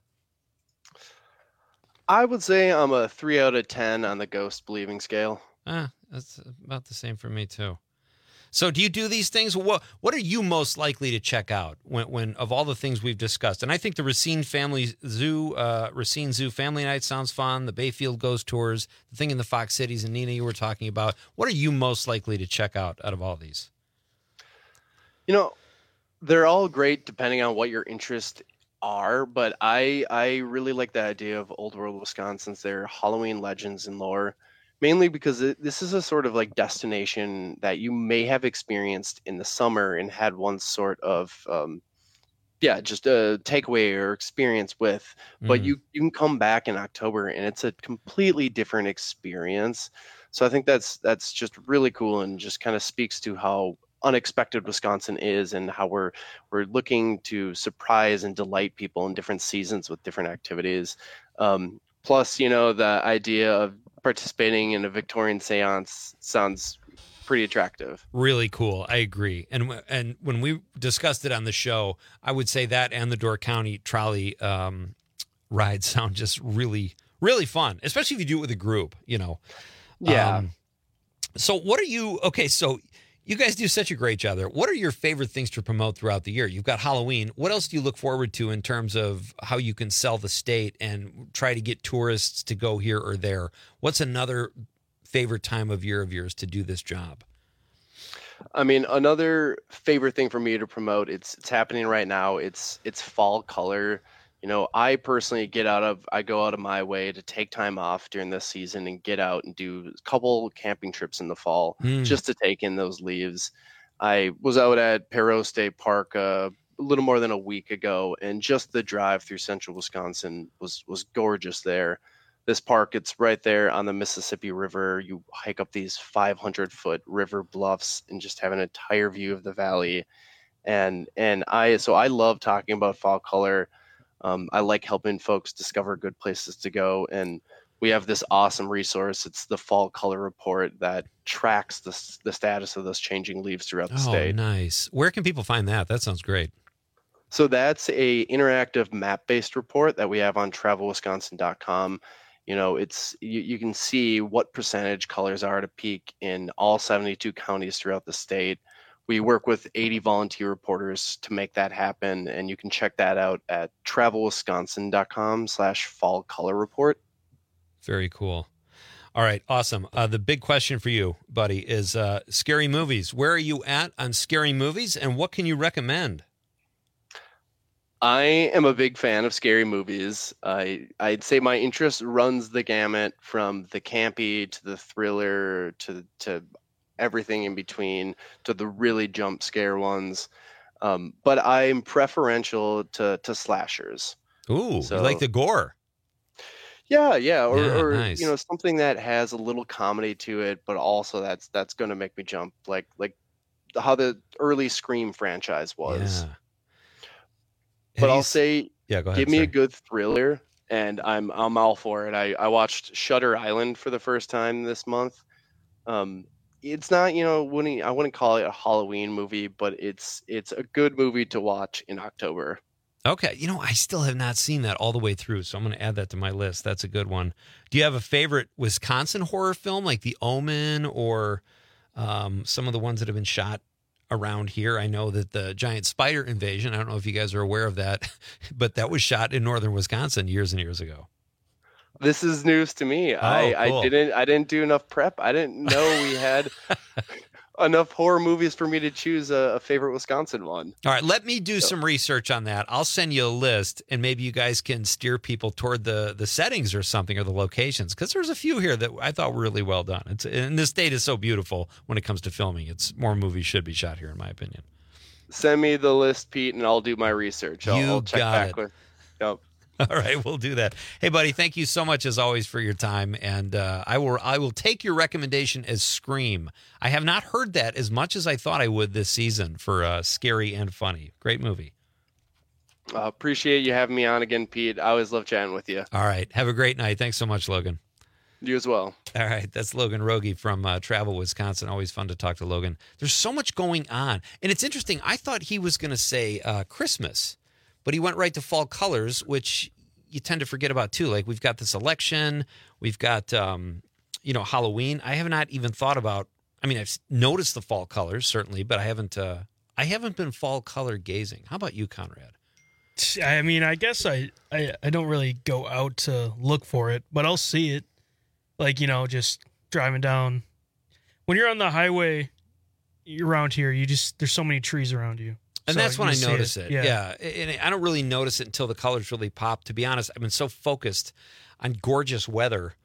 I would say I'm a 3 out of 10 on the ghost believing scale. That's about the same for me too. So do you do these things? What are you most likely to check out when of all the things we've discussed? And I think the Racine Zoo Family Night sounds fun. The Bayfield Ghost Tours, the thing in the Fox Cities and Nina you were talking about. What are you most likely to check out of all these? You know, they're all great depending on what your interests are, but I really like the idea of Old World Wisconsin's their Halloween legends and lore. Mainly because this is a sort of like destination that you may have experienced in the summer and had one sort of, just a takeaway or experience with. But you can come back in October and it's a completely different experience. So I think that's just really cool and just kind of speaks to how unexpected Wisconsin is and how we're looking to surprise and delight people in different seasons with different activities. Plus, you know, the idea of participating in a Victorian seance sounds pretty attractive. Really cool. I agree. And when we discussed it on the show, I would say that and the Door County trolley ride sound just really, really fun, especially if you do it with a group, you know. Yeah. So what are you, okay, so you guys do such a great job there. What are your favorite things to promote throughout the year? You've got Halloween. What else do you look forward to in terms of how you can sell the state and try to get tourists to go here or there? What's another favorite time of year of yours to do this job? I mean, another favorite thing for me to promote, it's happening right now. It's fall color. You know, I personally go out of my way to take time off during this season and get out and do a couple camping trips in the fall just to take in those leaves. I was out at Perot State Park a little more than a week ago, and just the drive through central Wisconsin was gorgeous there. This park, it's right there on the Mississippi River. You hike up these 500-foot river bluffs and just have an entire view of the valley. And I love talking about fall color. I like helping folks discover good places to go, and we have this awesome resource. It's the Fall Color Report that tracks the status of those changing leaves throughout the state. Oh, nice. Where can people find that? That sounds great. So that's a interactive map-based report that we have on travelwisconsin.com. You can see what percentage colors are at a peak in all 72 counties throughout the state. We work with 80 volunteer reporters to make that happen, and you can check that out at travelwisconsin.com/fall color report. Very cool. All right, awesome. The big question for you, buddy, is scary movies. Where are you at on scary movies, and what can you recommend? I am a big fan of scary movies. I'd say my interest runs the gamut from the campy to the thriller to everything in between to the really jump scare ones. But I'm preferential to slashers. Ooh, so, you like the gore. Yeah, or nice. Something that has a little comedy to it, but also that's going to make me jump, like how the early Scream franchise was. Yeah. But I'll say, go ahead, give me a good thriller, and I'm all for it. I watched Shutter Island for the first time this month. It's not, I wouldn't call it a Halloween movie, but it's a good movie to watch in October. Okay, I still have not seen that all the way through, so I'm going to add that to my list. That's a good one. Do you have a favorite Wisconsin horror film, like The Omen, or some of the ones that have been shot around here? I know that the giant spider invasion, I don't know if you guys are aware of that, but that was shot in northern Wisconsin years and years ago. This is news to me. Cool. I didn't do enough prep. I didn't know we had enough horror movies for me to choose a favorite Wisconsin one. All right, let me do some research on that. I'll send you a list, and maybe you guys can steer people toward the settings or something, or the locations, because there's a few here that I thought were really well done. And this state is so beautiful when it comes to filming. More movies should be shot here, in my opinion. Send me the list, Pete, and I'll do my research. I'll check back with. Yep. All right, we'll do that. Hey, buddy, thank you so much as always for your time, and I will take your recommendation as Scream. I have not heard that as much as I thought I would this season for scary and funny. Great movie. Appreciate you having me on again, Pete. I always love chatting with you. All right, have a great night. Thanks so much, Logan. You as well. All right, that's Logan Rogie from Travel Wisconsin. Always fun to talk to Logan. There's so much going on, and it's interesting. I thought he was going to say Christmas, but he went right to fall colors, which you tend to forget about too. Like, we've got this election, we've got Halloween. I have not even thought about. I mean, I've noticed the fall colors certainly, but I haven't been fall color gazing. How about you, Conrad? I mean, I guess I don't really go out to look for it, but I'll see it. Like, just driving down. When you're on the highway around here, there's so many trees around you. And so that's when I notice it. Yeah. And I don't really notice it until the colors really pop. To be honest, I've been so focused on gorgeous weather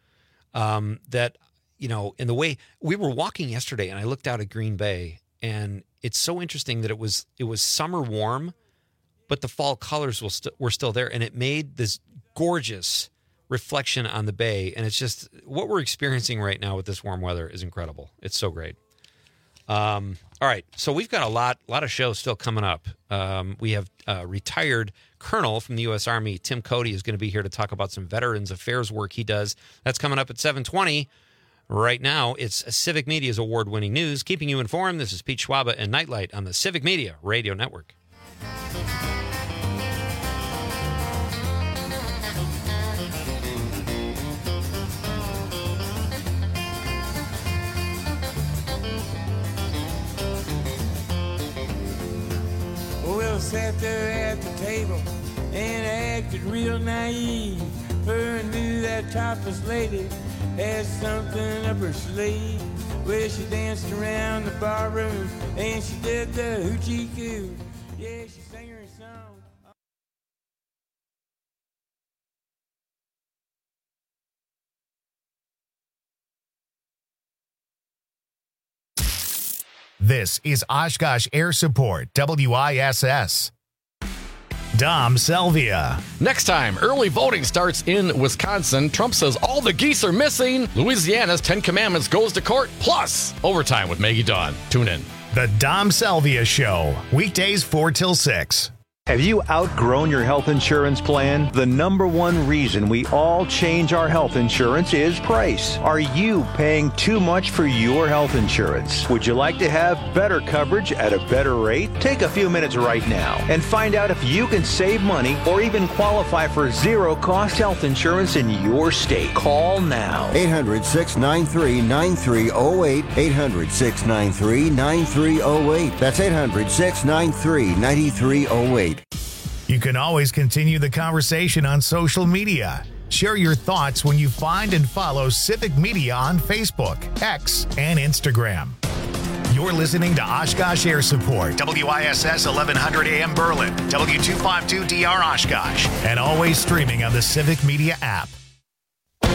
that, in the way we were walking yesterday, and I looked out at Green Bay, and it's so interesting that it was summer warm, but the fall colors were still there, and it made this gorgeous reflection on the bay. And it's just what we're experiencing right now with this warm weather is incredible. It's so great. All right, so we've got a lot of shows still coming up. We have retired Colonel from the U.S. Army, Tim Cody, is going to be here to talk about some Veterans Affairs work he does. That's coming up at 7:20. Right now, it's Civic Media's award-winning news, keeping you informed. This is Pete Schwaba and Nightlight on the Civic Media Radio Network. Sat there at the table and acted real naive. Her knew that topless lady had something up her sleeve. Well, she danced around the bar room and she did the hoochie coo. Yeah, she sang her song. This is Oshkosh Air Support, WISS. Dom Selvia. Next time, early voting starts in Wisconsin. Trump says all the geese are missing. Louisiana's 10 Commandments goes to court. Plus, overtime with Maggie Dawn. Tune in. The Dom Selvia Show, weekdays 4 till 6. Have you outgrown your health insurance plan? The number one reason we all change our health insurance is price. Are you paying too much for your health insurance? Would you like to have better coverage at a better rate? Take a few minutes right now and find out if you can save money or even qualify for zero-cost health insurance in your state. Call now. 800-693-9308. 800-693-9308. That's 800-693-9308. You can always continue the conversation on social media. Share your thoughts when you find and follow Civic Media on Facebook, X, and Instagram. You're listening to Oshkosh Air Support, WISS 1100 AM Berlin, W252DR Oshkosh, and always streaming on the Civic Media app.